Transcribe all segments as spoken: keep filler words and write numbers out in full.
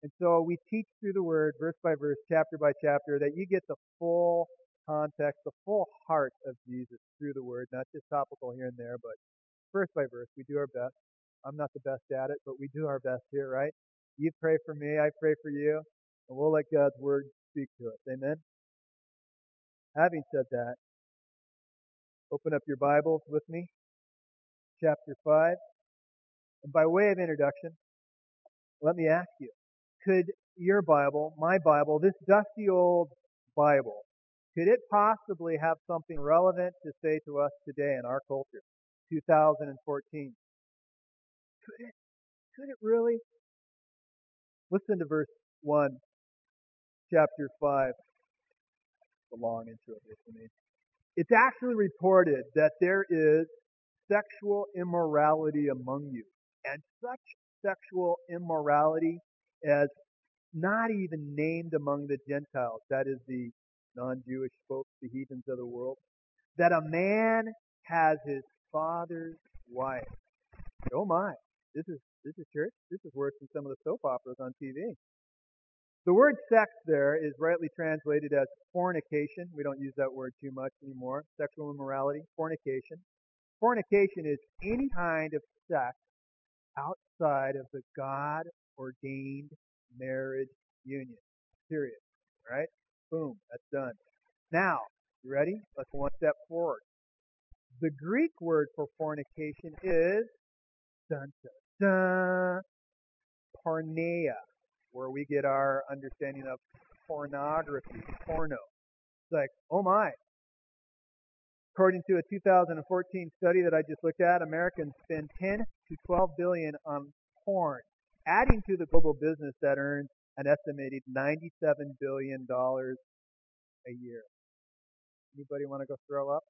And so we teach through the Word, verse by verse, chapter by chapter, that you get the full context, the full heart of Jesus through the Word, not just topical here and there, but verse by verse. We do our best. I'm not the best at it, but we do our best here, right? You pray for me, I pray for you, and we'll let God's Word speak to us. Amen? Having said that, open up your Bibles with me, chapter five. And by way of introduction, let me ask you, could your Bible, my Bible, this dusty old Bible, could it possibly have something relevant to say to us today in our culture, two thousand fourteen? Could it? Could it really? Listen to verse one, chapter five. It's a long intro here for me. It's actually reported that there is sexual immorality among you, and such sexual immorality as not even named among the Gentiles, that is the non-Jewish folks, the heathens of the world, that a man has his father's wife. Oh my, this is this is church. This is worse than some of the soap operas on T V. The word sex there is rightly translated as fornication. We don't use that word too much anymore. Sexual immorality, fornication. Fornication is any kind of sex outside of the God-ordained marriage union. Period. All right? Boom. That's done. Now, you ready? Let's go one step forward. The Greek word for fornication is dun, dun, dun, porneia, where we get our understanding of pornography, porno. It's like, oh my. According to a two thousand fourteen study that I just looked at, Americans spend ten to twelve billion on porn, adding to the global business that earns an estimated ninety-seven billion dollars a year. Anybody want to go throw up?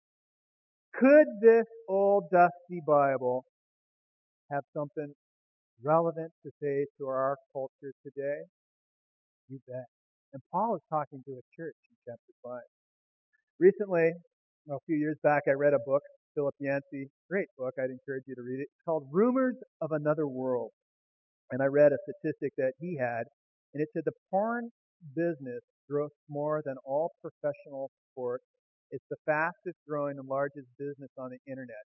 Could this old dusty Bible have something relevant to say to our culture today? You bet. And Paul is talking to a church in chapter five. Recently, well, a few years back, I read a book, Philip Yancey, great book, I'd encourage you to read it. It's called Rumors of Another World. And I read a statistic that he had, and it said the porn business grows more than all professional sports. It's the fastest growing and largest business on the internet.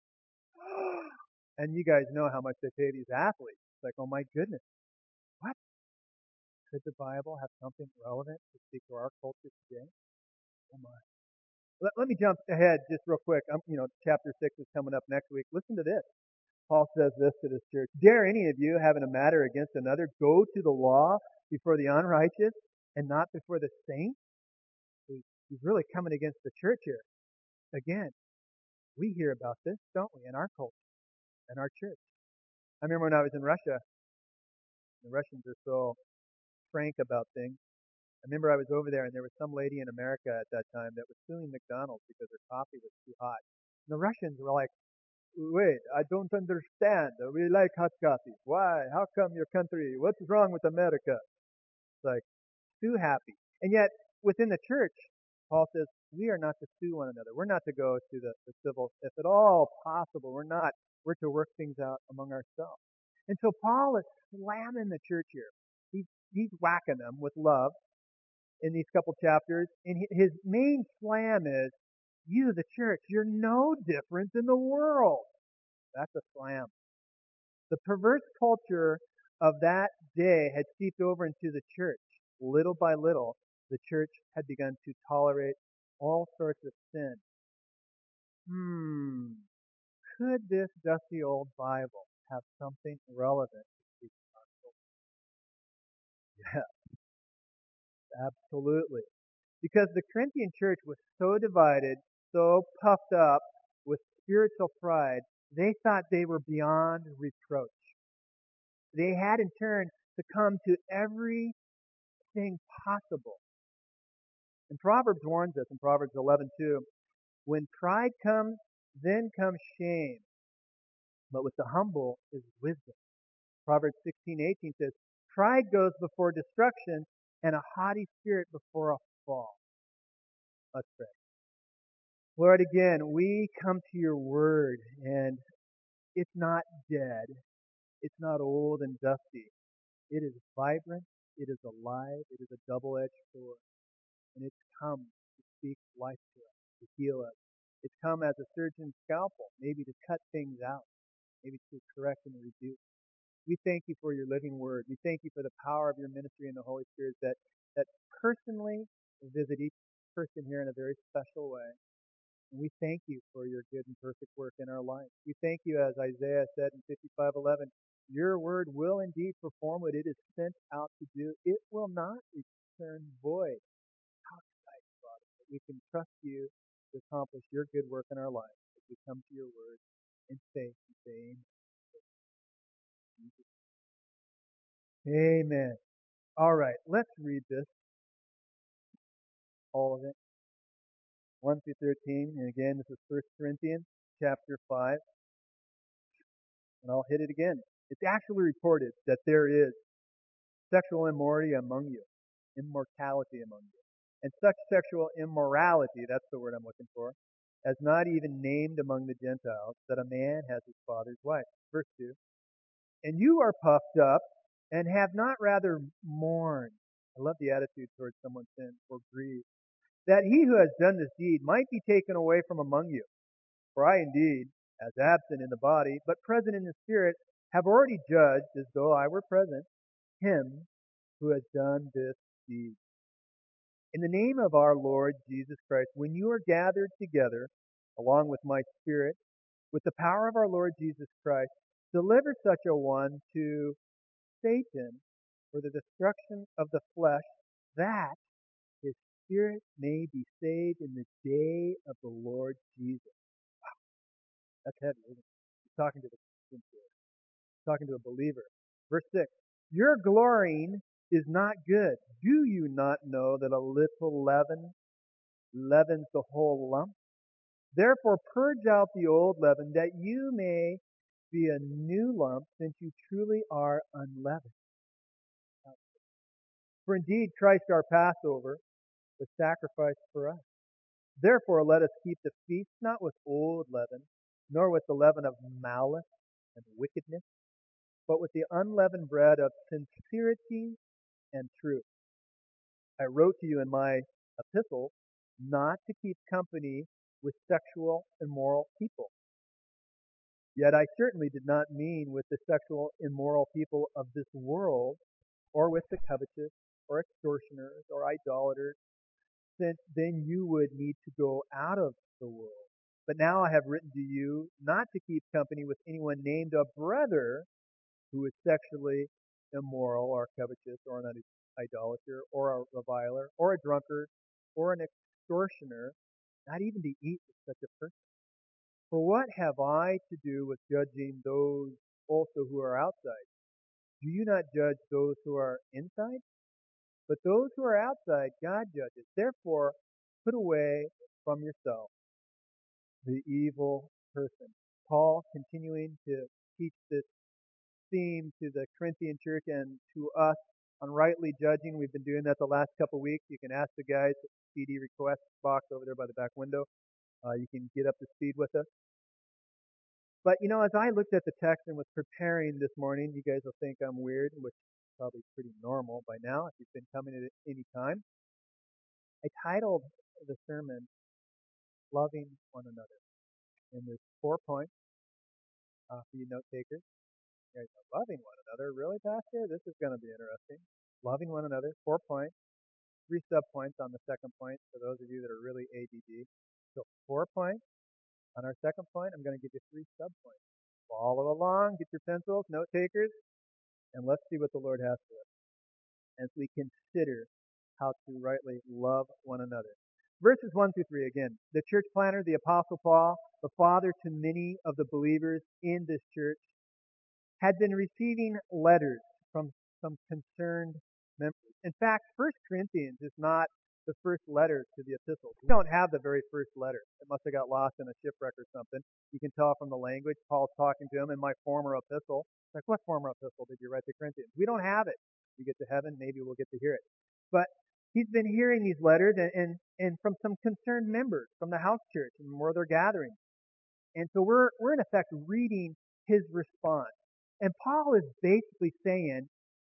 And you guys know how much they pay these athletes. It's like, oh my goodness, what? Could the Bible have something relevant to speak to our culture today? Oh my. Let, let me jump ahead just real quick. Um, you know, chapter six is coming up next week. Listen to this. Paul says this to this church. Dare any of you, having a matter against another, go to the law before the unrighteous and not before the saints? He's really coming against the church here. Again, we hear about this, don't we, in our culture, in our church. I remember when I was in Russia, the Russians are so frank about things. I remember I was over there and there was some lady in America at that time that was suing McDonald's because her coffee was too hot. And the Russians were like, wait, I don't understand. We like hot coffee. Why? How come your country? What's wrong with America? It's like, too happy. And yet, within the church, Paul says, we are not to sue one another. We're not to go to the, the civil, if at all possible. We're not. We're to work things out among ourselves. And so Paul is slamming the church here. He's, he's whacking them with love in these couple chapters. And his main slam is, you, the church, you're no different than the world. That's a slam. The perverse culture of that day had seeped over into the church. Little by little, the church had begun to tolerate all sorts of sin. Hmm, could this dusty old Bible have something relevant to speak to? Yeah, absolutely. Because the Corinthian church was so divided, so puffed up with spiritual pride, they thought they were beyond reproach. They had in turn to come to everything possible. And Proverbs warns us in Proverbs eleven two, when pride comes, then comes shame. But with the humble is wisdom. Proverbs sixteen eighteen says, pride goes before destruction and a haughty spirit before a fall. Let's pray. Lord, again, we come to your word and it's not dead. It's not old and dusty. It is vibrant, it is alive, it is a double-edged sword, and it's come to speak life to us, to heal us. It's come as a surgeon's scalpel, maybe to cut things out, maybe to correct and reduce. We thank you for your living word. We thank you for the power of your ministry and the Holy Spirit that, that personally visit each person here in a very special way. And we thank you for your good and perfect work in our life. We thank you, as Isaiah said in fifty-five eleven, your word will indeed perform what it is sent out to do. It will not return void. How exciting, Father, that we can trust you to accomplish your good work in our life as we come to your word in faith and say amen. Amen. All right, let's read this, all of it, one through thirteen. And again, this is First Corinthians chapter five. And I'll hit it again. It's actually reported that there is sexual immorality among you, immortality among you. And such sexual immorality, that's the word I'm looking for, as not even named among the Gentiles, that a man has his father's wife. Verse two. And you are puffed up and have not rather mourned. I love the attitude towards someone's sin or grieved. That he who has done this deed might be taken away from among you. For I indeed, as absent in the body, but present in the spirit, have already judged, as though I were present, him who has done this deed. In the name of our Lord Jesus Christ, when you are gathered together, along with my spirit, with the power of our Lord Jesus Christ, deliver such a one to Satan for the destruction of the flesh, that his spirit may be saved in the day of the Lord Jesus. That's heavy, isn't it? He's talking to the Christian here. He's talking to a believer. Verse six. Your glorying is not good. Do you not know that a little leaven leavens the whole lump? Therefore purge out the old leaven, that you may be a new lump, since you truly are unleavened. For indeed Christ our Passover was sacrificed for us. Therefore let us keep the feast not with old leaven, nor with the leaven of malice and wickedness, but with the unleavened bread of sincerity and truth. I wrote to you in my epistle not to keep company with sexual immoral people. Yet I certainly did not mean with the sexual immoral people of this world, or with the covetous, or extortioners, or idolaters, since then you would need to go out of the world. But now I have written to you not to keep company with anyone named a brother who is sexually immoral, or covetous, or an idolater, or a reviler, or a drunkard, or an extortioner, not even to eat with such a person. For what have I to do with judging those also who are outside? Do you not judge those who are inside? But those who are outside, God judges. Therefore, put away from yourself the evil person. Paul, continuing to teach this theme to the Corinthian church and to us on rightly judging. We've been doing that the last couple of weeks. You can ask the guys at the C D request box over there by the back window. Uh, you can get up to speed with us. But, you know, as I looked at the text and was preparing this morning, you guys will think I'm weird, which is probably pretty normal by now if you've been coming at any time. I titled the sermon, Loving One Another. And there's four points uh, for you note takers. You guys are loving one another. Really, Pastor? This is going to be interesting. Loving one another, four points. Three sub-points on the second point for those of you that are really A D D. So four points. On our second point, I'm going to give you three sub-points. Follow along, get your pencils, note takers, and let's see what the Lord has for us as we consider how to rightly love one another. Verses one through three again. The church planter, the Apostle Paul, the father to many of the believers in this church, had been receiving letters from some concerned members. In fact, First Corinthians is not the first letter to the epistles. We don't have the very first letter. It must have got lost in a shipwreck or something. You can tell from the language. Paul's talking to him in my former epistle. Like, what former epistle did you write to Corinthians? We don't have it. We get to heaven, maybe we'll get to hear it. But he's been hearing these letters and, and, and from some concerned members from the house church and where they're gathering. And so we're, we're in effect reading his response. And Paul is basically saying,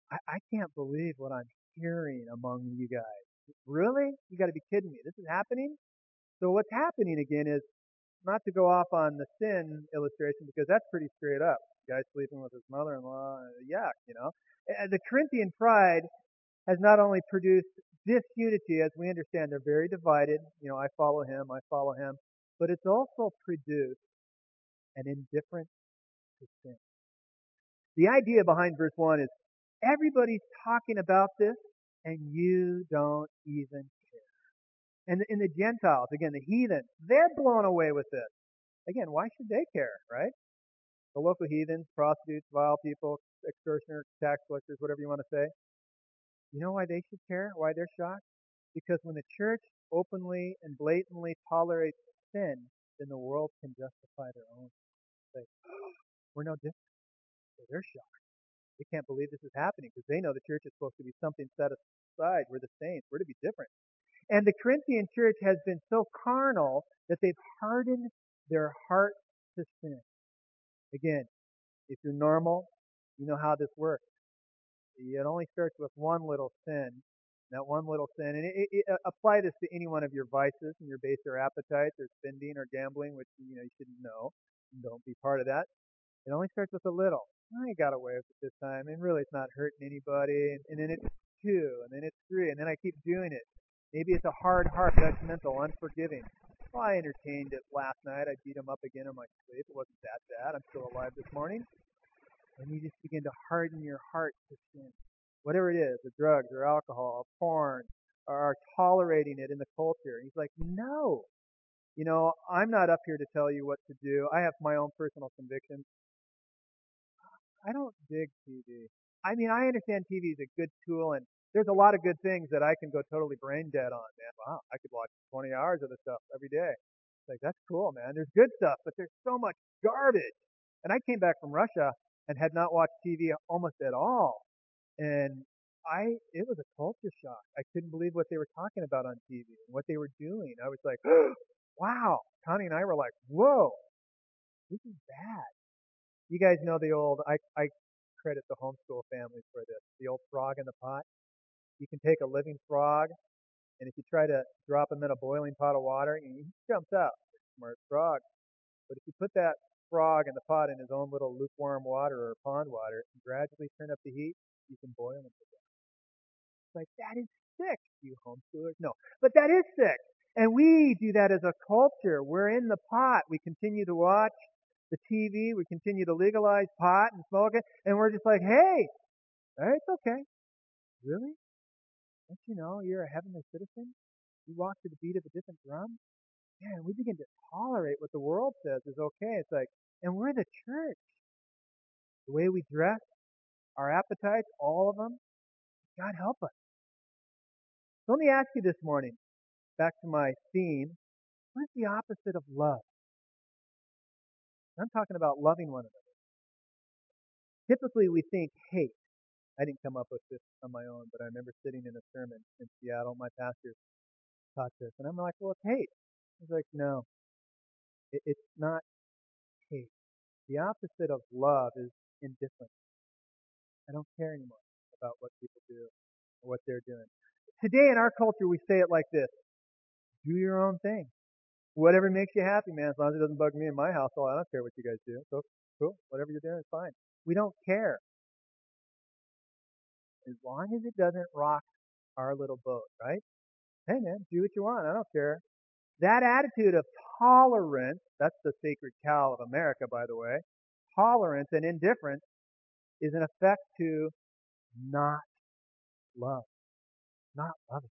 I, I can't believe what I'm hearing among you guys. Really? You got to be kidding me. This is happening? So what's happening again is, not to go off on the sin illustration because that's pretty straight up. Guy sleeping with his mother-in-law, uh, yuck, you know. Uh, The Corinthian pride has not only produced disunity, as we understand they're very divided, you know, I follow him, I follow him, but it's also produced an indifference to sin. The idea behind verse one is everybody's talking about this and you don't even care. And the, and the Gentiles, again, the heathen, they're blown away with this. Again, why should they care, right? The local heathens, prostitutes, vile people, extortioners, tax collectors, whatever you want to say. You know why they should care? Why they're shocked? Because when the church openly and blatantly tolerates sin, then the world can justify their own. Say, we're no different. So they're shocked. They can't believe this is happening because they know the church is supposed to be something set aside. We're the saints. We're to be different. And the Corinthian church has been so carnal that they've hardened their heart to sin. Again, if you're normal, you know how this works. It only starts with one little sin. That one little sin. And it, it, it, uh, apply this to any one of your vices and your baser appetites or spending or gambling, which you know you shouldn't know. Don't be part of that. It only starts with a little. I got away with it this time, and really it's not hurting anybody. And, and then it's two, and then it's three, and then I keep doing it. Maybe it's a hard heart, judgmental, unforgiving. Well, I entertained it last night. I beat him up again in my sleep. It wasn't that bad. I'm still alive this morning. And you just begin to harden your heart to sin. Whatever it is, the drugs or alcohol, porn, or tolerating it in the culture. He's like, no. You know, I'm not up here to tell you what to do. I have my own personal convictions. I don't dig T V. I mean, I understand T V is a good tool, and there's a lot of good things that I can go totally brain dead on, man. Wow, I could watch twenty hours of this stuff every day. It's like, that's cool, man. There's good stuff, but there's so much garbage. And I came back from Russia and had not watched T V almost at all. And I, it was a culture shock. I couldn't believe what they were talking about on T V and what they were doing. I was like, wow. Connie and I were like, whoa, this is bad. You guys know the old, I, I credit the homeschool families for this, the old frog in the pot. You can take a living frog, and if you try to drop him in a boiling pot of water, he jumps out. Smart frog. But if you put that frog in the pot in his own little lukewarm water or pond water and gradually turn up the heat, you can boil him to death. It's like, that is sick, you homeschoolers. No, but that is sick. And we do that as a culture. We're in the pot. We continue to watch the T V. We continue to legalize pot and smoke it. And we're just like, hey, it's okay. Really? Don't you know you're a heavenly citizen? You walk to the beat of a different drum? Man, we begin to tolerate what the world says is okay. It's like, and we're the church. The way we dress, our appetites, all of them, God help us. So let me ask you this morning, back to my theme, what's the opposite of love? I'm talking about loving one another. Typically we think hate. I didn't come up with this on my own, but I remember sitting in a sermon in Seattle. My pastor taught this, and I'm like, well, it's hate. He's like, no, it, it's not hate. The opposite of love is indifference. I don't care anymore about what people do or what they're doing. Today in our culture, we say it like this: do your own thing. Whatever makes you happy, man. As long as it doesn't bug me in my household, I don't care what you guys do. So cool. Whatever you're doing is fine. We don't care as long as it doesn't rock our little boat, right? Hey, man, do what you want. I don't care. That attitude of tolerance, that's the sacred cow of America, by the way. Tolerance and indifference is an effect to not love, not loving.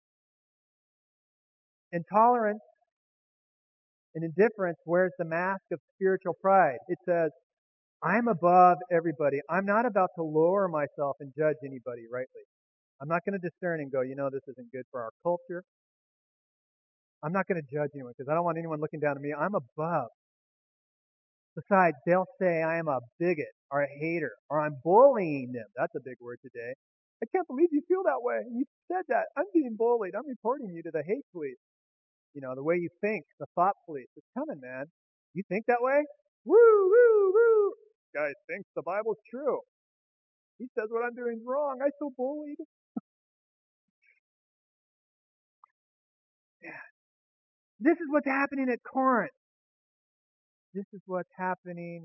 Intolerance and indifference wears the mask of spiritual pride. It says, I'm above everybody. I'm not about to lower myself and judge anybody rightly. I'm not going to discern and go, you know, this isn't good for our culture. I'm not going to judge anyone because I don't want anyone looking down at me. I'm above. Besides, they'll say I am a bigot or a hater or I'm bullying them. That's a big word today. I can't believe you feel that way. You said that. I'm being bullied. I'm reporting you to the hate police. You know, the way you think, the thought police. It's coming, man. You think that way? Woo, woo, woo. Guys thinks the Bible's true. He says what I'm doing is wrong. I feel bullied. Yeah. This is what's happening at Corinth. This is what's happening.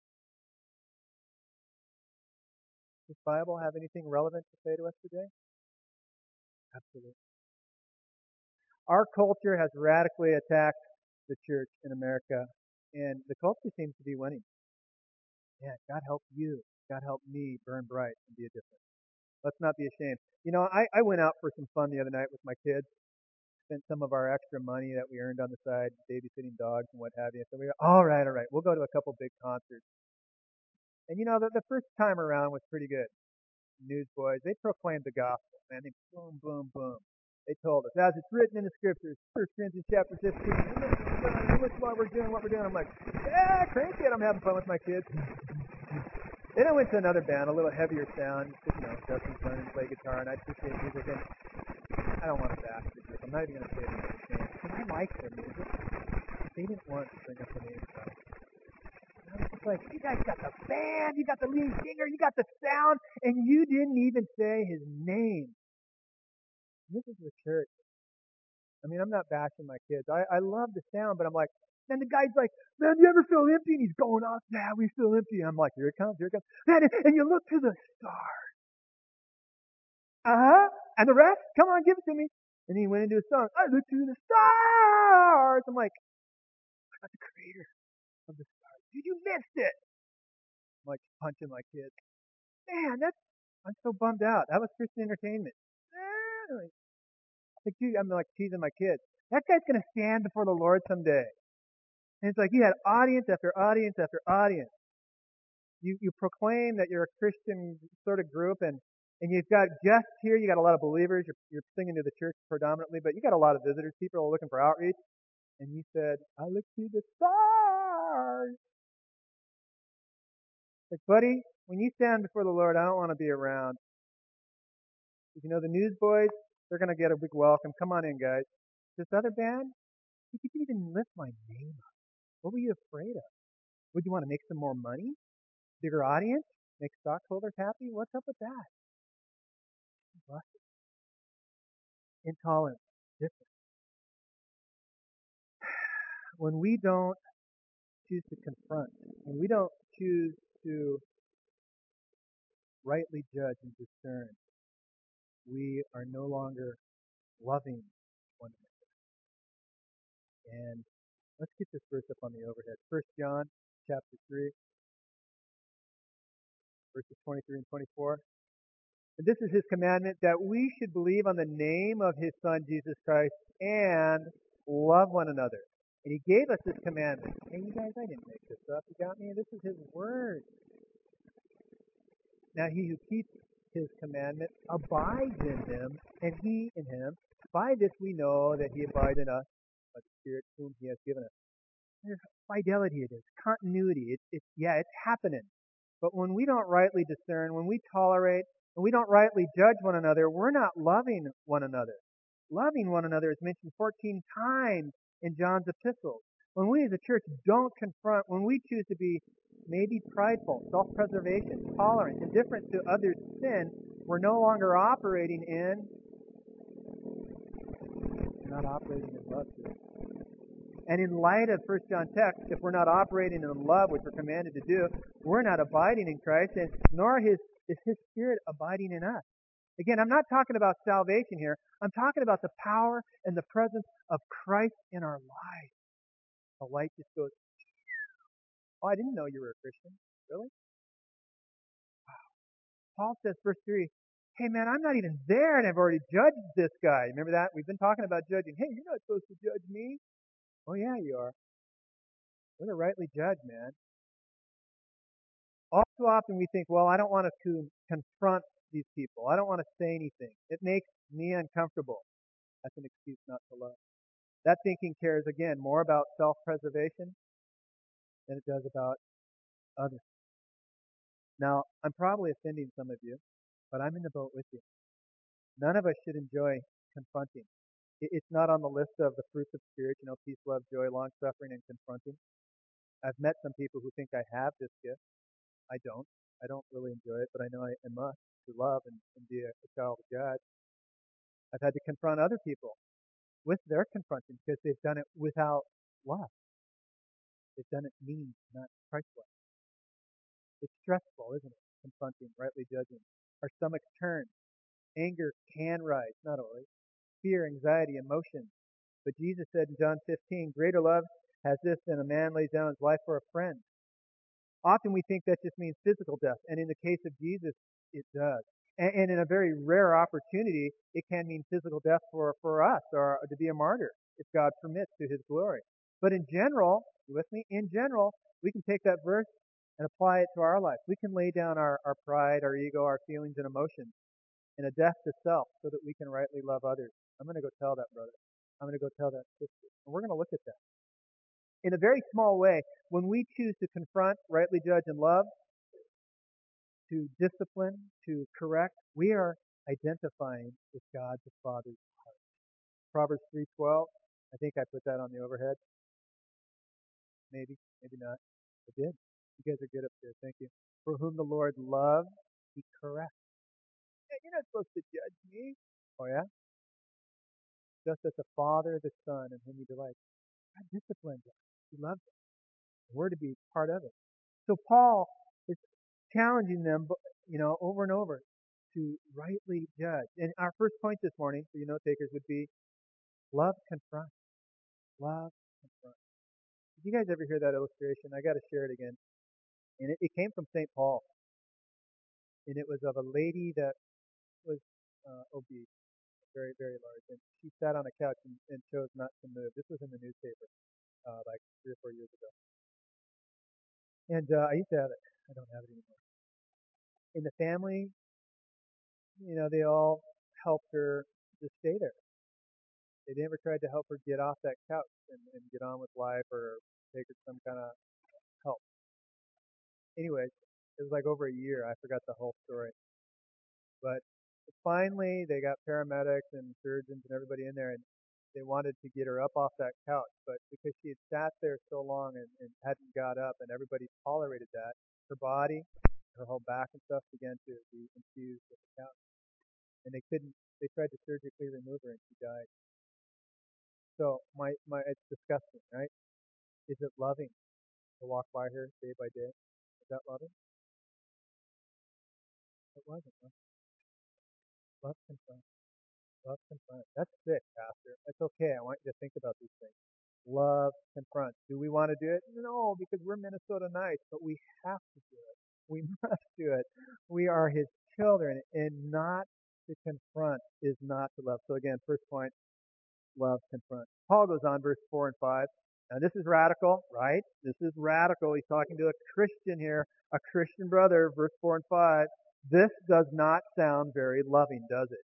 Does the Bible have anything relevant to say to us today? Absolutely. Our culture has radically attacked the church in America, and the culture seems to be winning. Yeah, God help you. God help me burn bright and be a difference. Let's not be ashamed. You know, I, I went out for some fun the other night with my kids, spent some of our extra money that we earned on the side, babysitting dogs and what have you. So we were, all right, all right, we'll go to a couple big concerts. And you know, the, the first time around was pretty good. Newsboys, they proclaimed the gospel, man. They boom, boom, boom. They told us, as it's written in the scriptures, First Corinthians chapter fifteen, look what we're doing, what we're doing. I'm like, yeah, cranky it. I'm having fun with my kids. Then I went to another band, a little heavier sound. You know, Justin's learning to play guitar, and I appreciate music. And I don't want to bash the group. I'm not even going to say the name because I like their music. They didn't want to bring up the name. So I was just like, you guys got the band, you got the lead singer, you got the sound, and you didn't even say his name. This is the church. I mean, I'm not bashing my kids. I, I love the sound, but I'm like, then the guy's like, man, do you ever feel empty? And he's going off, yeah, we feel empty. And I'm like, here it comes, here it comes. Man, and you look to the stars. Uh-huh. And the rest, come on, give it to me. And he went into a song, I look to the stars. I'm like, what about the creator of the stars? Dude, you missed it. I'm like punching my kids. Man, that's, I'm so bummed out. That was Christian entertainment. Eh, like, dude, I'm like teasing my kids. That guy's going to stand before the Lord someday. And it's like you had audience after audience after audience. You you proclaim that you're a Christian sort of group, and and you've got guests here. You got a lot of believers. You're you're singing to the church predominantly, but you got a lot of visitors. People are looking for outreach. And you said, "I look to the stars." Like, buddy, when you stand before the Lord, I don't want to be around. You know, the newsboys, they're gonna get a big welcome. Come on in, guys. This other band, you didn't even lift my name up. What were you afraid of? Would you want to make some more money? Bigger audience? Make stockholders happy? What's up with that? Intolerance. Different. When we don't choose to confront, when we don't choose to rightly judge and discern, we are no longer loving one another. And let's get this verse up on the overhead. First John chapter three, verses twenty-three and twenty-four. And this is his commandment, that we should believe on the name of his Son, Jesus Christ, and love one another. And he gave us this commandment. Hey, you guys, I didn't make this up. You got me? This is his word. Now he who keeps his commandment abides in him, and he in him. By this we know that he abides in us, by the Spirit whom he has given us. There's fidelity it is, continuity. It's, it's yeah, it's happening. But when we don't rightly discern, when we tolerate, when we don't rightly judge one another, we're not loving one another. Loving one another is mentioned fourteen times in John's epistles. When we as a church don't confront, when we choose to be maybe prideful, self-preservation, tolerant, indifferent to others' sin, we're no longer operating in, we're not operating in love here. And in light of First John text, if we're not operating in love, which we're commanded to do, we're not abiding in Christ, and nor his, is his Spirit abiding in us. Again, I'm not talking about salvation here. I'm talking about the power and the presence of Christ in our lives. The light just goes, oh, I didn't know you were a Christian. Really? Wow. Paul says, verse three, hey man, I'm not even there and I've already judged this guy. Remember that? We've been talking about judging. Hey, you're not supposed to judge me. Oh yeah, you are. We're to rightly judge, man. All too often we think, well, I don't want to confront these people. I don't want to say anything. It makes me uncomfortable. That's an excuse not to love. That thinking cares, again, more about self-preservation than it does about others. Now, I'm probably offending some of you, but I'm in the boat with you. None of us should enjoy confronting. It's not on the list of the fruits of spirit, you know, peace, love, joy, long-suffering, and confronting. I've met some people who think I have this gift. I don't. I don't really enjoy it, but I know I, I must to love and, and be a, a child of God. I've had to confront other people with their confronting because they've done it without love. They've done it mean, not Christ-like. It's stressful, isn't it? Confronting, rightly judging. Our stomachs turn. Anger can rise, not always. Fear, anxiety, emotion. But Jesus said in John fifteen, greater love has this than a man lays down his life for a friend. Often we think that just means physical death, and in the case of Jesus, it does. And, and in a very rare opportunity, it can mean physical death for, for us, or to be a martyr, if God permits, to his glory. But in general, you with me? In general, we can take that verse and apply it to our life. We can lay down our, our pride, our ego, our feelings and emotions in a death to self so that we can rightly love others. I'm going to go tell that brother. I'm going to go tell that sister. And we're going to look at that. In a very small way, when we choose to confront, rightly judge, and love, to discipline, to correct, we are identifying with God the Father's heart. Proverbs three twelve, I think I put that on the overhead. Maybe, maybe not. I did. You guys are good up there. Thank you. For whom the Lord loves, he corrects. Yeah, you're not supposed to judge me. Oh, yeah? Just as the Father, the Son, in whom he delights. God disciplines us. He loves us. We're to be part of it. So Paul is challenging them, you know, over and over to rightly judge. And our first point this morning, for you note takers, would be love confronts. Love confronts. Did you guys ever hear that illustration? I got to share it again. And it, it came from Saint Paul. And it was of a lady that was uh, obese, very, very large. And she sat on a couch and, and chose not to move. This was in the newspaper uh, like three or four years ago. And uh, I used to have it. I don't have it anymore. In the family, you know, they all helped her to stay there. They never tried to help her get off that couch and, and get on with life or take her some kind of help. Anyways, it was like over a year. I forgot the whole story. But finally, they got paramedics and surgeons and everybody in there, and they wanted to get her up off that couch. But because she had sat there so long and, and hadn't got up, and everybody tolerated that, her body, her whole back and stuff began to be infused with the couch. And they couldn't, they tried to surgically remove her, and she died. So my, my, it's disgusting, right? Is it loving to walk by her day by day? Is that loving? It wasn't. Huh? Love confront. Love confront. That's sick, Pastor. That's okay. I want you to think about these things. Love confront. Do we want to do it? No, because we're Minnesota nice, but we have to do it. We must do it. We are his children, and not to confront is not to love. So again, first point, love confront. Paul goes on, verse four and five. Now this is radical, right? This is radical. He's talking to a Christian here, a Christian brother, verse four and five. This does not sound very loving, does it?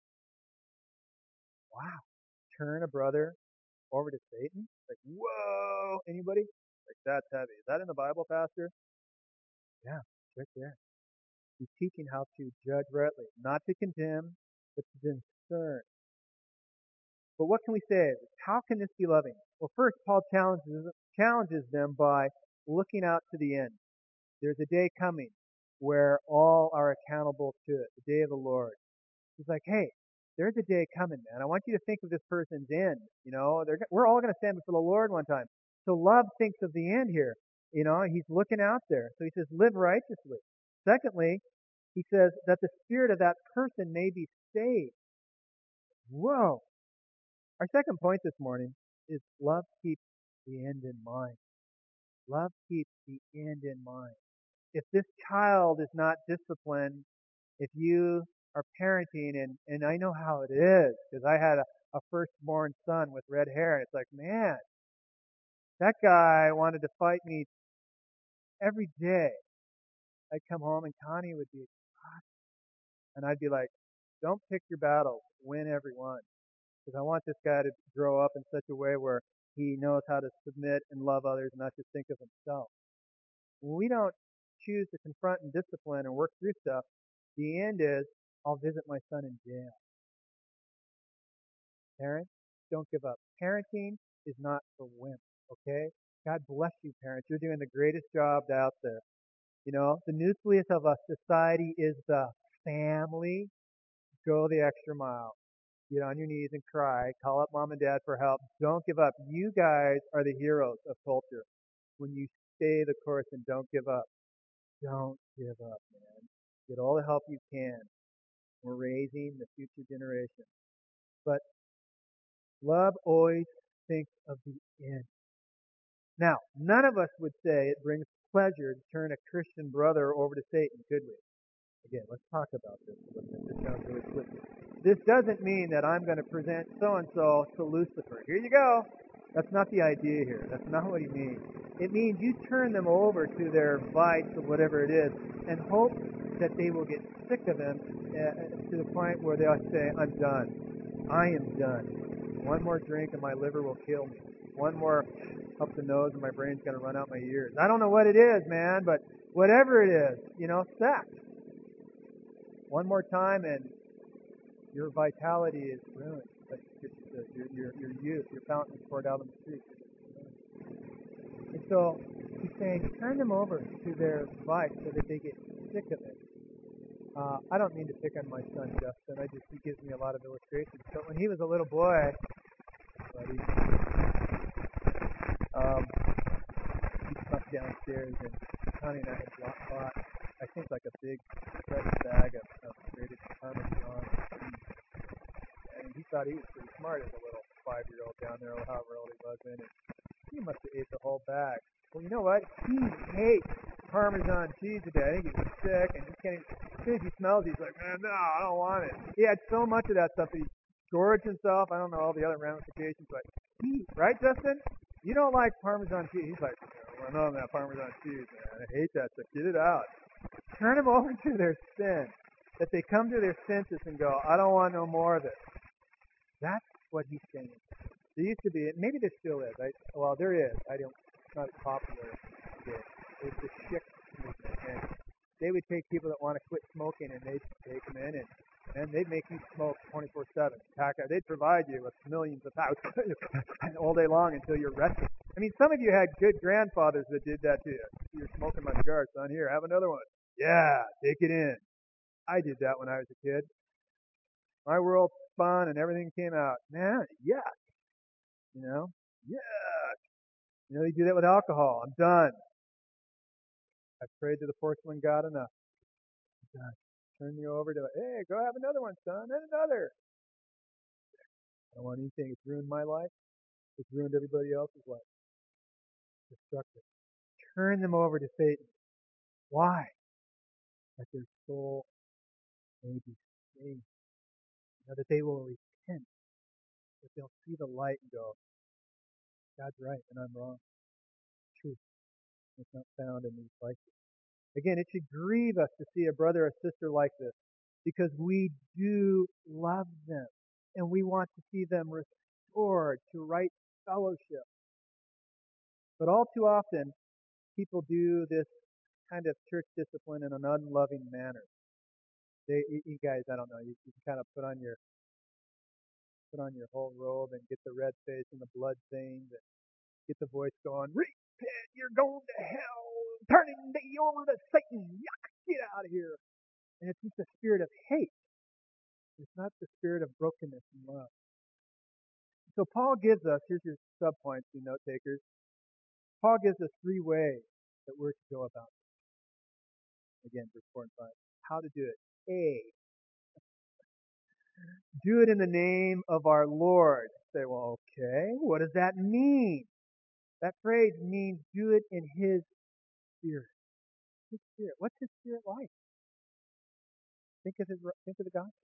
Wow. Turn a brother over to Satan? Like, whoa! Anybody? Like, that's heavy. Is that in the Bible, Pastor? Yeah, it's right there. He's teaching how to judge rightly, not to condemn, but to discern. But what can we say? How can this be loving? Well, first, Paul challenges, challenges them by looking out to the end. There's a day coming where all are accountable to it, the day of the Lord. He's like, hey, there's a day coming, man. I want you to think of this person's end. You know, they're, we're all going to stand before the Lord one time. So love thinks of the end here. You know, he's looking out there. So he says, live righteously. Secondly, he says that the spirit of that person may be saved. Whoa. Our second point this morning is love keeps the end in mind. Love keeps the end in mind. If this child is not disciplined, if you are parenting, and, and I know how it is, because I had a, a firstborn son with red hair, and it's like, man, that guy wanted to fight me every day. I'd come home and Connie would be exhausted, and I'd be like, don't pick your battles, win every one. Because I want this guy to grow up in such a way where he knows how to submit and love others and not just think of himself. When we don't choose to confront and discipline and work through stuff, the end is, I'll visit my son in jail. Parents, don't give up. Parenting is not for wimps, okay? God bless you, parents. You're doing the greatest job out there. You know, the nucleus of a society is the family. Go the extra mile. Get on your knees and cry. Call up mom and dad for help. Don't give up. You guys are the heroes of culture. When you stay the course and don't give up. Don't give up, man. Get all the help you can. We're raising the future generation. But love always thinks of the end. Now, none of us would say it brings pleasure to turn a Christian brother over to Satan, could we? Again, let's talk about this. This sounds really twisted. This doesn't mean that I'm going to present so-and-so to Lucifer. Here you go. That's not the idea here. That's not what he means. It means you turn them over to their vice or whatever it is and hope that they will get sick of him uh, to the point where they'll say, I'm done. I am done. One more drink and my liver will kill me. One more up the nose and my brain's going to run out my ears. I don't know what it is, man, but whatever it is, you know, sex. One more time and your vitality is ruined. Like your, your, your youth, your fountain is poured out on the street. And so he's saying, turn them over to their vice so that they get sick of it. Uh, I don't mean to pick on my son Justin. I just he gives me a lot of illustrations. So when he was a little boy, buddy, um, he snuck downstairs and Connie and I had bought, I think, like a big fresh bag of, of grated Parmesan. And he thought he was pretty smart as a little five-year-old down there, or however old he was then. And he must have ate the whole bag. Well, you know what? He hates Parmesan cheese today. I think he's sick, and he can't even, as soon as he smells it, he's like, man, no, I don't want it. He had so much of that stuff that he gorged himself. I don't know all the other ramifications, but he, right, Justin? You don't like Parmesan cheese. He's like, well, no, that Parmesan cheese, man. I hate that stuff. Get it out. Turn them over to their sin. That they come to their senses and go, I don't want no more of it. That's what he's saying. There used to be, maybe there still is. I, well, there is. I don't. It's not as popular today. It's the Schick movement, and they would take people that want to quit smoking, and they'd take them in, and and they'd make you smoke twenty-four seven. They'd provide you with millions of pounds all day long until you're rested. I mean, some of you had good grandfathers that did that to you. You're smoking my cigar, son. Here, have another one. Yeah, take it in. I did that when I was a kid. My world spun and everything came out. Man, yeah. You know? Yeah. You know, you do that with alcohol. I'm done. I've prayed to the porcelain god enough. I'm done. Turn me over to, hey, go have another one, son, and another. I don't want anything. It's ruined my life. It's ruined everybody else's life. Destructive. Turn them over to Satan. Why? That their soul may be saved. You know, that they will repent. That they'll see the light and go, God's right and I'm wrong. Truth is not found in these vices. Again, it should grieve us to see a brother or sister like this because we do love them and we want to see them restored to right fellowship. But all too often, people do this kind of church discipline in an unloving manner. They, you guys, I don't know, you, you can kind of put on your put on your whole robe and get the red face and the blood stains and get the voice going, repent, you're going to hell, turning thee over to Satan, yuck, get out of here. And it's just a spirit of hate. It's not the spirit of brokenness and love. So Paul gives us, here's your subpoints, you note takers. Paul gives us three ways that we're to go about it. Again, verse four and five. How to do it. A. Do it in the name of our Lord. Say, well, okay, what does that mean? That phrase means do it in His Spirit. His Spirit. What's His Spirit like? Think of His, think of the gospel.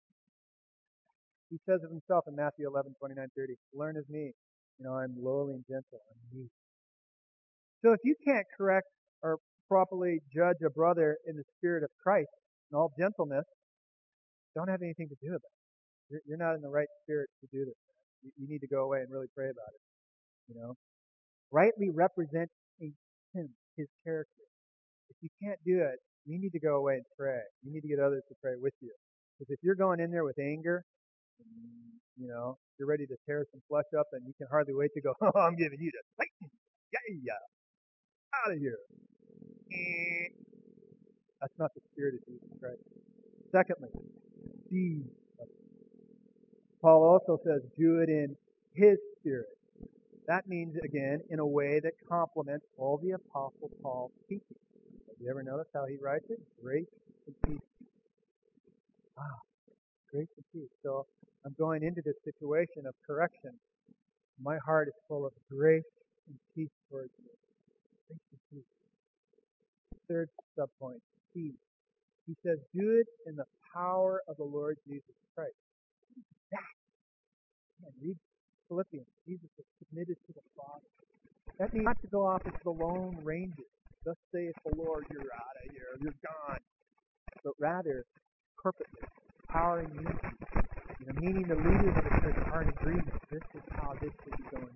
He says of Himself in Matthew eleven, twenty-nine, thirty, learn of me. You know, I'm lowly and gentle. I'm meek. So if you can't correct or properly judge a brother in the Spirit of Christ in all gentleness, don't have anything to do with it. You're, you're not in the right spirit to do this. You, you need to go away and really pray about it. You know, rightly represent Him, His character. If you can't do it, you need to go away and pray. You need to get others to pray with you. Because if you're going in there with anger, you know, you're ready to tear some flesh up and you can hardly wait to go, oh, I'm giving you to Satan. Yeah, yeah. Out of here. eh. That's not the spirit of Jesus Christ. Secondly, seed. Paul also says, do it in his spirit. That means, again, in a way that complements all the Apostle Paul's teaching. Have you ever noticed how he writes it? Grace and peace. Ah, grace and peace. So I'm going into this situation of correction. My heart is full of grace and peace towards you. Grace and peace. Third subpoint, peace. He says, do it in the power of the Lord Jesus Christ. That, man, read Philippians. Jesus is submitted to the Father. That means not to go off into the lone ranges. Thus saith the Lord, you're out of here, you're gone. But rather, purposely, power and unity. You know, meaning the leaders of the church are in agreement. This is how this should be going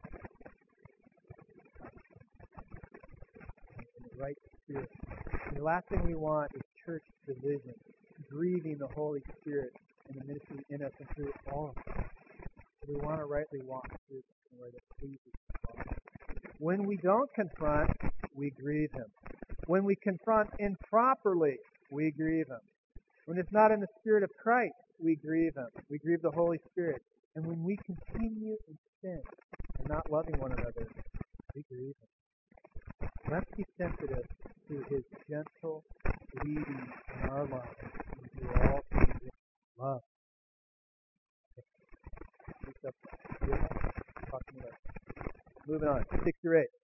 in the right spirit. And the last thing we want is church division, grieving the Holy Spirit and the ministry in us and through all of us. So we want to rightly walk through in a way that pleases God. When we don't confront, we grieve Him. When we confront improperly, we grieve Him. When it's not in the Spirit of Christ, we grieve Him. We grieve the Holy Spirit. And when we continue in sin and not loving one another, we grieve Him. Let's be sensitive to His gentle leading in our lives and do all things in love. Moving on, six through eight.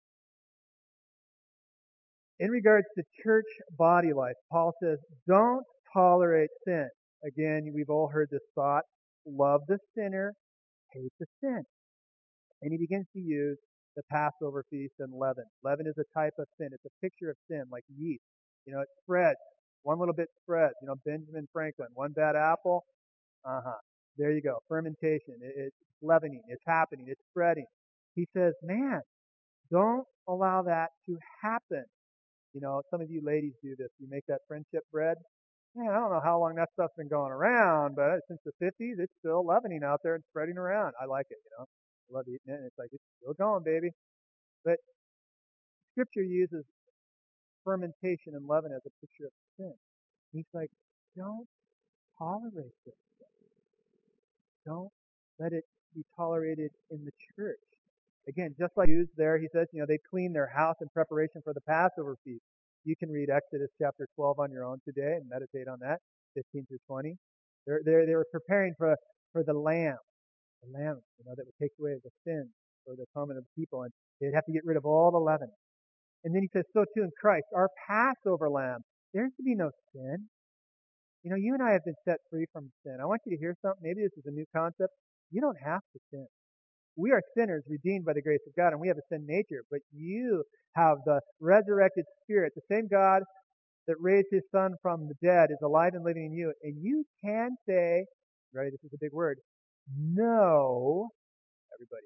In regards to church body life, Paul says, don't tolerate sin. Again, we've all heard this thought. Love the sinner, hate the sin. And he begins to use the Passover feast and leaven. Leaven is a type of sin. It's a picture of sin, like yeast. You know, it spreads. One little bit spreads. You know, Benjamin Franklin, one bad apple. Uh-huh. There you go. Fermentation. It, it's leavening. It's happening. It's spreading. He says, man, don't allow that to happen. You know, some of you ladies do this. You make that friendship bread. Man, I don't know how long that stuff's been going around, but since the fifties, it's still leavening out there and spreading around. I like it, you know. I love eating it, and it's like, it's still going, baby. But Scripture uses fermentation and leaven as a picture of sin. He's like, don't tolerate this. Don't let it be tolerated in the church. Again, just like Jews there, he says, you know, they clean their house in preparation for the Passover feast. You can read Exodus chapter twelve on your own today and meditate on that, fifteen through twenty. They're, they're, they were preparing for, for the lamb, the lamb, you know, that would take away the sins for the atonement of the people, and they'd have to get rid of all the leaven. And then he says, so too in Christ, our Passover lamb, there's to be no sin. You know, you and I have been set free from sin. I want you to hear something. Maybe this is a new concept. You don't have to sin. We are sinners redeemed by the grace of God, and we have a sin nature, but you have the resurrected Spirit. The same God that raised His Son from the dead is alive and living in you, and you can say, right, this is a big word, no, everybody,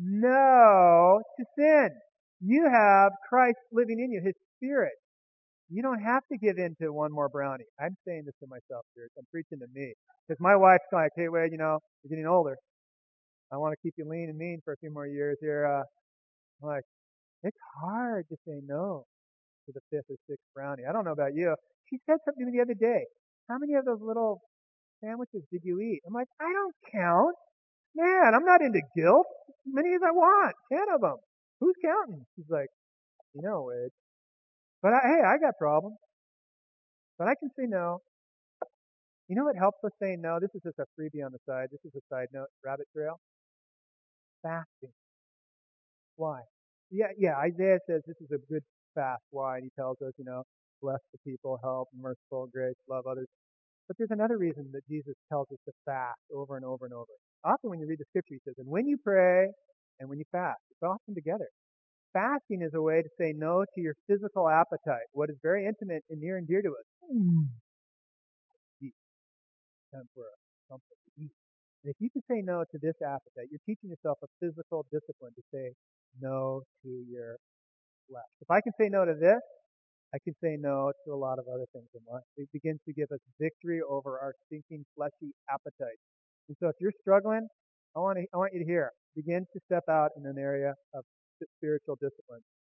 no to sin. You have Christ living in you, His Spirit. You don't have to give in to one more brownie. I'm saying this to myself, church. I'm preaching to me. Because my wife's like, hey, Wade, you know, you're getting older. I want to keep you lean and mean for a few more years here. Uh, I'm like, it's hard to say no to the fifth or sixth brownie. I don't know about you. She said something to me the other day. How many of those little sandwiches did you eat? I'm like, I don't count. Man, I'm not into guilt. As many as I want. Ten of them. Who's counting? She's like, you know, Wade. But I, hey, I got problems. But I can say no. You know what helps us say no? This is just a freebie on the side. This is a side note. Rabbit trail. Fasting. Why? Yeah, yeah. Isaiah says this is a good fast. Why? And he tells us, you know, bless the people, help, merciful, grace, love others. But there's another reason that Jesus tells us to fast over and over and over. Often when you read the scripture, he says, and when you pray and when you fast, it's often together. Fasting is a way to say no to your physical appetite, what is very intimate and near and dear to us. Mm. Eat. Time for a something to eat. And if you can say no to this appetite, you're teaching yourself a physical discipline to say no to your flesh. If I can say no to this, I can say no to a lot of other things in life. It begins to give us victory over our stinking fleshy appetite. And so if you're struggling, I want to, I want you to hear. Begin to step out in an area of spiritual discipline.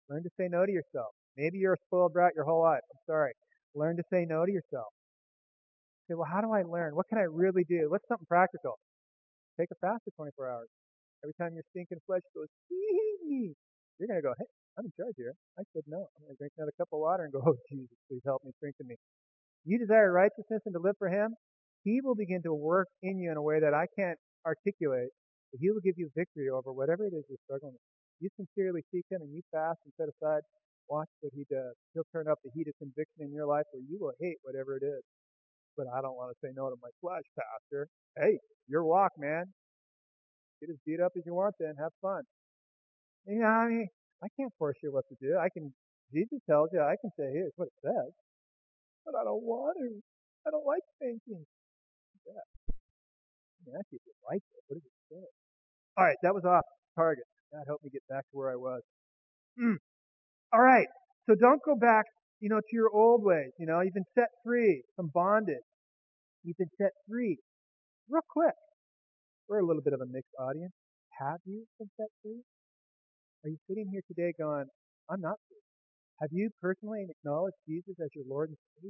Learn to say no to yourself. Maybe you're a spoiled brat your whole life. I'm sorry. Learn to say no to yourself. Say, well, how do I learn? What can I really do? What's something practical? Take a fast for twenty-four hours. Every time your stinking flesh goes, hee, you're going to go, hey, I'm in charge here. I said no. I'm going to drink another cup of water and go, oh, Jesus, please help me, strengthen me. You desire righteousness and to live for Him, He will begin to work in you in a way that I can't articulate, but He will give you victory over whatever it is you're struggling with. You sincerely seek Him and you fast and set aside, watch what He does. He'll turn up the heat of conviction in your life where you will hate whatever it is. But I don't want to say no to my flesh, Pastor. Hey, your walk, man. Get as beat up as you want then. Have fun. You know, I mean, I can't force you what to do. I can, Jesus tells you, I can say, here's what it says. But I don't want to. I don't like thinking. Yeah. I mean, actually, if you like it, what does it say? All right, that was off target. God help me get back to where I was. Mm. All right, so don't go back, you know, to your old ways. You know, you've been set free from bondage. You've been set free. Real quick, we're a little bit of a mixed audience. Have you been set free? Are you sitting here today going, I'm not free? Have you personally acknowledged Jesus as your Lord and Savior?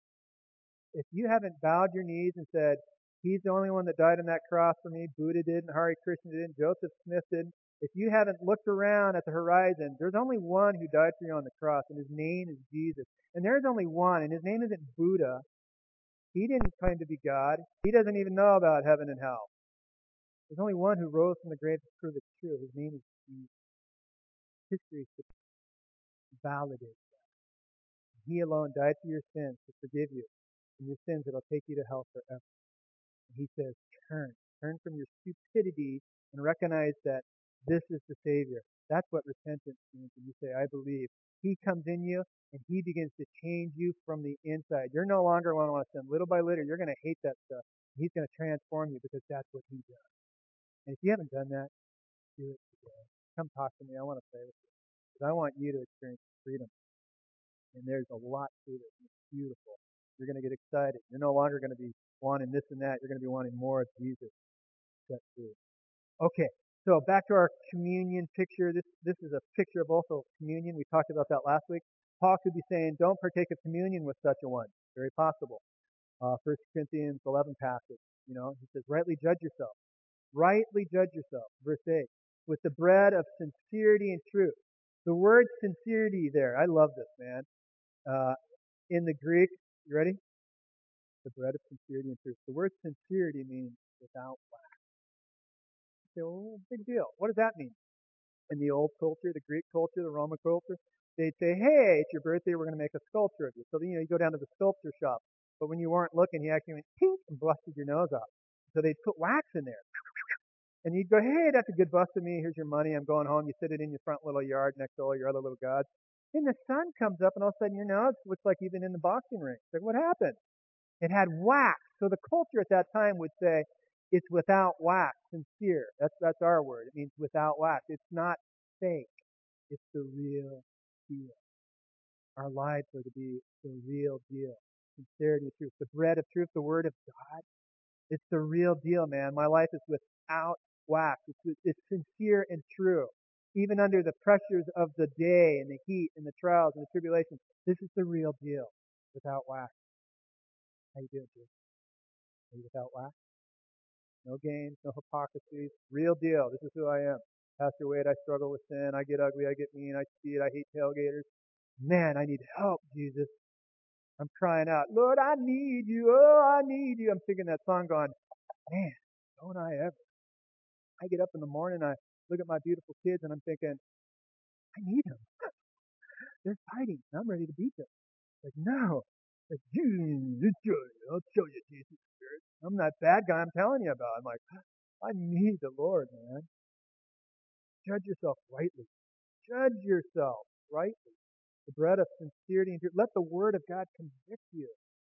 If you haven't bowed your knees and said, He's the only one that died on that cross for me, Buddha didn't, Hare Krishna didn't, Joseph Smith didn't, if you haven't looked around at the horizon, there's only one who died for you on the cross, and His name is Jesus. And there's only one, and His name isn't Buddha. He didn't claim to be God. He doesn't even know about heaven and hell. There's only one who rose from the grave to prove it's true. His name is Jesus. History is validated. He alone died for your sins to forgive you. And your sins, it'll take you to hell forever. And He says, turn. Turn from your stupidity and recognize that this is the Savior. That's what repentance means. And you say, I believe. He comes in you and He begins to change you from the inside. You're no longer one of sin. Little by little, you're going to hate that stuff. He's going to transform you because that's what He does. And if you haven't done that, do it today. Come talk to me. I want to pray with you. Because I want you to experience freedom. And there's a lot to it. It's beautiful. You're going to get excited. You're no longer going to be wanting this and that. You're going to be wanting more of Jesus. Set free. Okay, so back to our communion picture. This this is a picture of also communion. We talked about that last week. Paul could be saying, don't partake of communion with such a one. Very possible. Uh, First Corinthians eleven passage. You know, he says, rightly judge yourself. Rightly judge yourself. Verse eight. With the bread of sincerity and truth. The word sincerity there, I love this, man. Uh, in the Greek, you ready? The bread of sincerity and truth. The word sincerity means without wax. You know, big deal. What does that mean? In the old culture, the Greek culture, the Roman culture, they'd say, hey, it's your birthday, we're going to make a sculpture of you. So, you know, you go down to the sculpture shop. But when you weren't looking, he actually went pink and busted your nose off. So they'd put wax in there. And you'd go, hey, that's a good bust of me. Here's your money. I'm going home. You sit it in your front little yard next to all your other little gods. Then the sun comes up and all of a sudden your nose looks like you've been in the boxing ring. It's like, what happened? It had wax. So the culture at that time would say, it's without wax, sincere. That's that's our word. It means without wax. It's not fake. It's the real deal. Our lives are to be the real deal. Sincerity, truth. The bread of truth, the word of God. It's the real deal, man. My life is without wax. It's, it's sincere and true. Even under the pressures of the day and the heat and the trials and the tribulations, this is the real deal. Without wax. How you doing, dude? Are you without wax? No games, no hypocrisies. Real deal. This is who I am. Pastor Wade, I struggle with sin. I get ugly. I get mean. I speed. I hate tailgaters. Man, I need help, Jesus. I'm crying out, Lord, I need you. Oh, I need you. I'm singing that song going, man, don't I ever. I get up in the morning, I look at my beautiful kids, and I'm thinking, I need them. They're fighting. And I'm ready to beat them. Like, no. Like, I'll show you, Jesus Spirit. I'm that bad guy I'm telling you about. I'm like, I need the Lord, man. Judge yourself rightly. Judge yourself rightly. The bread of sincerity and truth. Let the word of God convict you.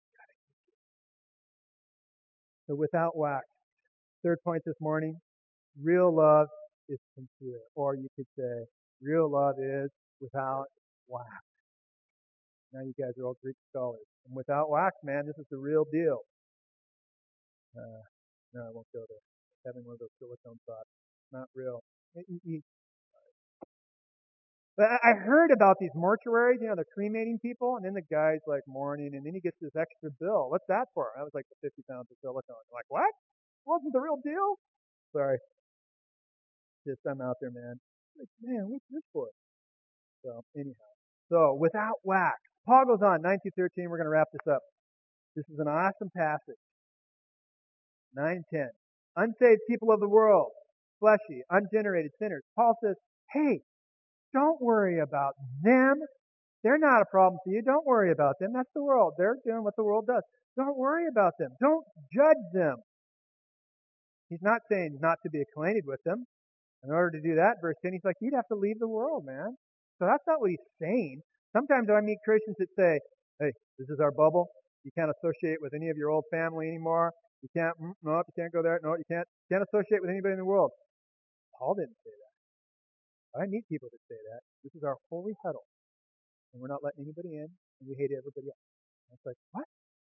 So without wax. Third point this morning, real love is sincere. Or you could say, real love is without wax. Now you guys are all Greek scholars. And without wax, man, this is the real deal. Uh, no, I won't go there. Having one of those silicone thoughts. Not real. But I I heard about these mortuaries, you know, the cremating people, and then the guy's like mourning, and then he gets this extra bill. What's that for? That was like the fifty pounds of silicone. I'm like, what? Wasn't the real deal? Sorry, just I'm out there, man. Like, man, what's this for? So anyhow, so without wax. Paul goes on, nineteen thirteen. We're going to wrap this up. This is an awesome passage. nine ten. Unsaved people of the world, fleshy, ungenerated sinners. Paul says, hey, don't worry about them. They're not a problem for you. Don't worry about them. That's the world. They're doing what the world does. Don't worry about them. Don't judge them. He's not saying not to be acquainted with them. In order to do that, verse ten, he's like, you'd have to leave the world, man. So that's not what he's saying. Sometimes I meet Christians that say, hey, this is our bubble. You can't associate with any of your old family anymore. You can't, mm, no, you can't go there. No, you can't, can't associate with anybody in the world. Paul didn't say that. I meet people that say that. This is our holy huddle. And we're not letting anybody in, and we hate everybody else. And it's like, what?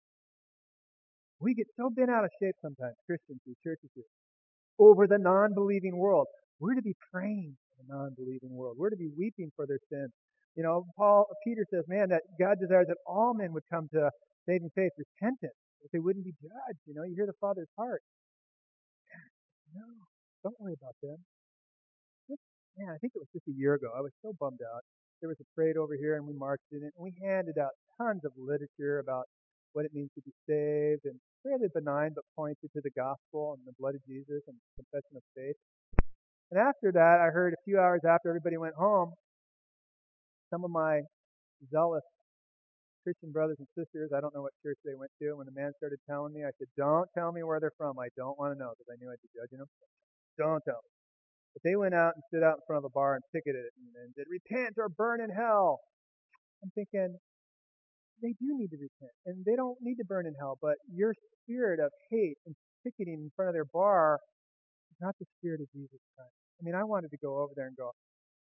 We get so bent out of shape sometimes, Christians and churches here, over the non-believing world. We're to be praying for the non-believing world. We're to be weeping for their sins. You know, Paul, Peter says, man, that God desires that all men would come to saving faith, repentance, that they wouldn't be judged. You know, you hear the Father's heart. No, don't worry about them. Man, I think it was just a year ago. I was so bummed out. There was a parade over here, and we marched in it, and we handed out tons of literature about what it means to be saved, and fairly benign, but pointed to the gospel and the blood of Jesus and confession of faith. And after that, I heard a few hours after everybody went home, some of my zealous Christian brothers and sisters, I don't know what church they went to, when the man started telling me, I said, don't tell me where they're from. I don't want to know, because I knew I'd be judging them. Don't tell me. But they went out and stood out in front of a bar and picketed it and, and said, repent or burn in hell. I'm thinking, they do need to repent. And they don't need to burn in hell. But your spirit of hate and picketing in front of their bar is not the spirit of Jesus Christ. I mean, I wanted to go over there and go,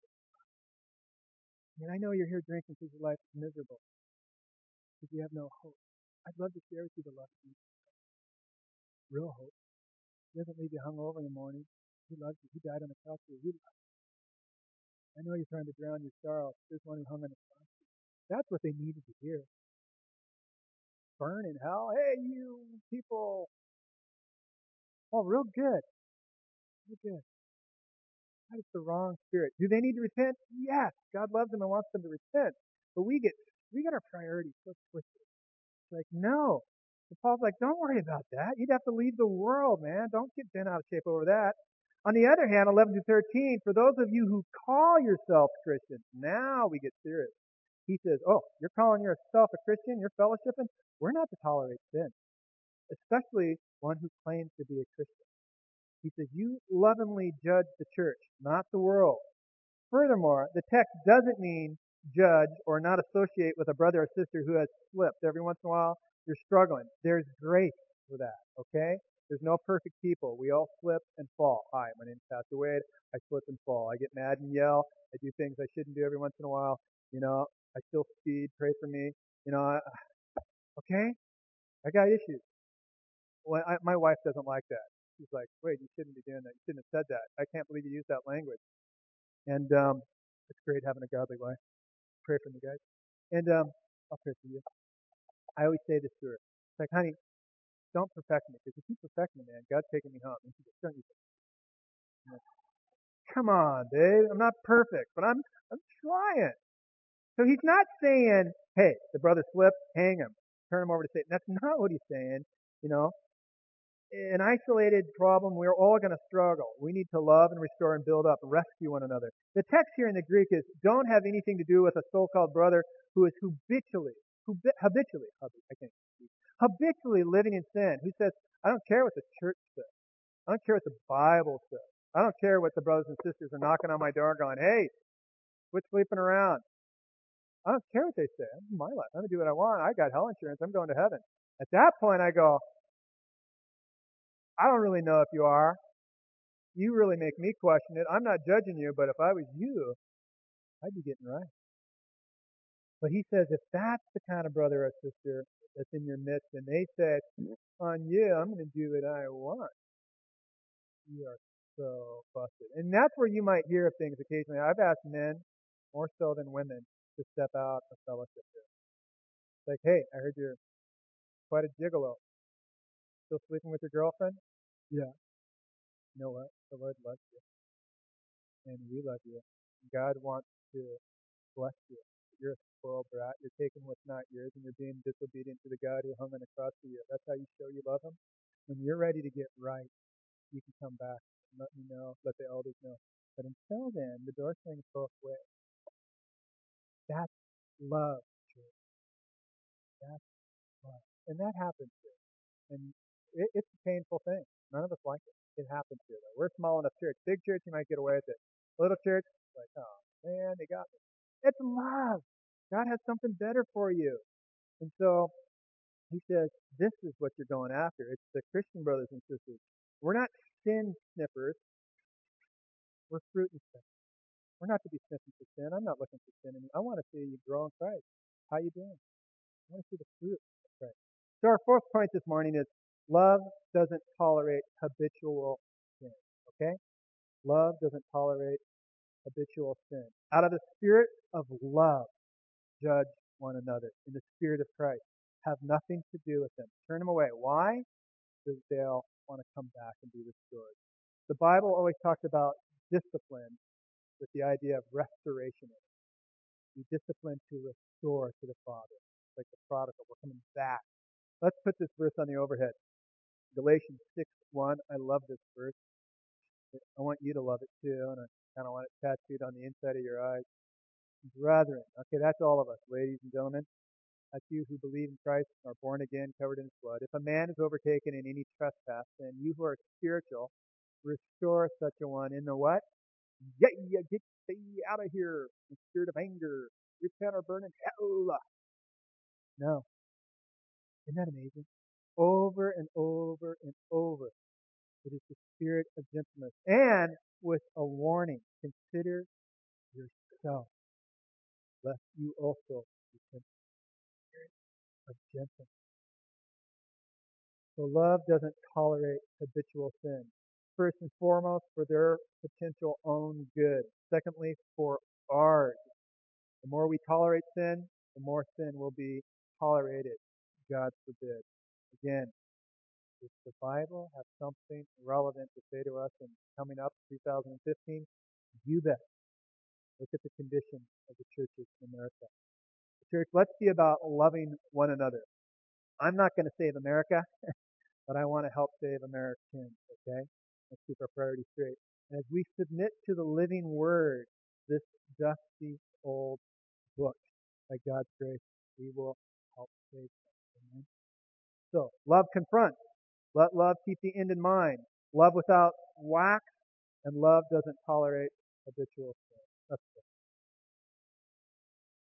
I mean, I know you're here drinking because your life is miserable, because you have no hope. I'd love to share with you the love of Jesus. Real hope. He doesn't leave you hungover in the morning. He loves you. He died on the cross for you. He loves you. I know you're trying to drown your sorrow. There's one who hung on the cross. That's what they needed to hear. Burn in hell? Hey, you people. Oh, real good. Real good. That is the wrong spirit. Do they need to repent? Yes. God loves them and wants them to repent. But we get we get our priorities so twisted. It's like, no. And Paul's like, don't worry about that. You'd have to leave the world, man. Don't get bent out of shape over that. On the other hand, eleven to thirteen, for those of you who call yourselves Christians, now we get serious. He says, oh, you're calling yourself a Christian? You're fellowshipping? We're not to tolerate sin, especially one who claims to be a Christian. He says, you lovingly judge the church, not the world. Furthermore, the text doesn't mean judge or not associate with a brother or sister who has slipped. Every once in a while, you're struggling. There's grace for that, okay? There's no perfect people. We all slip and fall. Hi, my name is Pastor Wade. I slip and fall. I get mad and yell. I do things I shouldn't do every once in a while. You know, I still speed. Pray for me. You know, I, okay? I got issues. Well, I, my wife doesn't like that. She's like, wait, you shouldn't be doing that. You shouldn't have said that. I can't believe you used that language. And um, it's great having a godly wife. Pray for me, guys. And um, I'll pray for you. I always say this to her. It's like, honey, don't perfect me. Because if you perfect me, man, God's taking me home. And she goes, don't you I'm like, come on, babe. I'm not perfect, but I'm I'm trying. So he's not saying, hey, the brother slipped, hang him. Turn him over to Satan. That's not what he's saying. You know, an isolated problem, we're all going to struggle. We need to love and restore and build up and rescue one another. The text here in the Greek is, don't have anything to do with a so-called brother who is habitually, habitually, I think, habitually living in sin, who says, I don't care what the church says. I don't care what the Bible says. I don't care what the brothers and sisters are knocking on my door going, hey, quit sleeping around. I don't care what they say. This is my life. I'm going to do what I want. I got hell insurance. I'm going to heaven. At that point, I go, I don't really know if you are. You really make me question it. I'm not judging you, but if I was you, I'd be getting right. But he says, if that's the kind of brother or sister that's in your midst, and they say, on you, I'm going to do what I want, you are so busted. And that's where you might hear of things occasionally. I've asked men, more so than women, to step out of fellowship here. It's like, hey, I heard you're quite a gigolo. Still sleeping with your girlfriend? Yeah. You know what? The Lord loves you, and we love you. God wants to bless you. You're a spoiled brat. You're taking what's not yours, and you're being disobedient to the God who hung on the cross for you. That's how you show you love Him. When you're ready to get right, you can come back and let me know, let the elders know. But until then, the door swings both ways. That's love, church. That's love. And that happens here. And it, it's a painful thing. None of us like it. It happens here, though. We're a small enough church. Big church, you might get away with it. Little church, like, oh, man, they got me. It's love. God has something better for you. And so he says, this is what you're going after. It's the Christian brothers and sisters. We're not sin sniffers. We're fruit and stuff. We're not to be sniffing for sin. I'm not looking for sin in you. I want to see you grow in Christ. How you doing? I want to see the fruit of Christ. So our fourth point this morning is love doesn't tolerate habitual sin. Okay? Love doesn't tolerate habitual sin. Out of the spirit of love, judge one another. In the spirit of Christ. Have nothing to do with them. Turn them away. Why? Because they'll want to come back and be restored. The Bible always talks about discipline with the idea of restoration. Be disciplined to restore to the Father. Like the prodigal, we're coming back. Let's put this verse on the overhead. Galatians six one. I love this verse. I want you to love it too, and I kind of want it tattooed on the inside of your eyes. Brethren, okay, that's all of us, ladies and gentlemen. That's you who believe in Christ and are born again, covered in His blood. If a man is overtaken in any trespass, then you who are spiritual, restore such a one in the what? Yeah, yeah, get thee out of here, in spirit of anger. Repent or burn in hell. No. Isn't that amazing? Over and over and over. It is the spirit of gentleness. And with a warning, consider yourself, lest you also be tempted. Spirit of gentleness. So love doesn't tolerate habitual sin. First and foremost, for their potential own good. Secondly, for ours. The more we tolerate sin, the more sin will be tolerated. God forbid. Again, does the Bible have something relevant to say to us in coming up two thousand fifteen? You bet. Look at the condition of the churches in America. The church, let's be about loving one another. I'm not going to save America, but I want to help save Americans, okay? Let's keep our priorities straight. And as we submit to the living word, this dusty old book, by God's grace, we will help save them. Amen? So, love confronts. Let love keep the end in mind. Love without wax, and love doesn't tolerate habitual sin. Let's pray.